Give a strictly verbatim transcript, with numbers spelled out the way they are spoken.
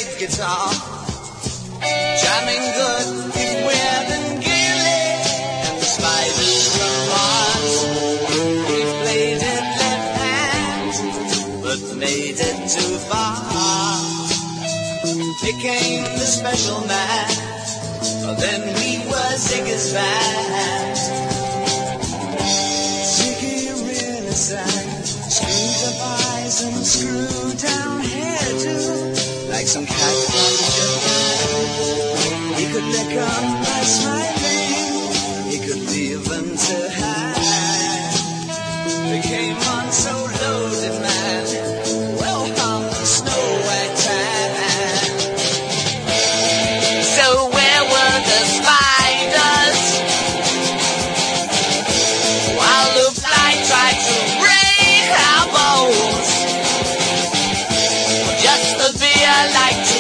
lead guitar, jamming good with weird and gaily, and the spiders from Mars. We played it left hand, but made it too far. Became the special man, then we were Ziggy's band. Ziggy really sang, screwed up eyes and screwed down hairdo, like some cat from Japan. He could lick on by smiling, he could leave them to hand. Became on so loaded man, well hung the snow white tan. So where were the spiders while the fly tried to break our bones? Just the beer like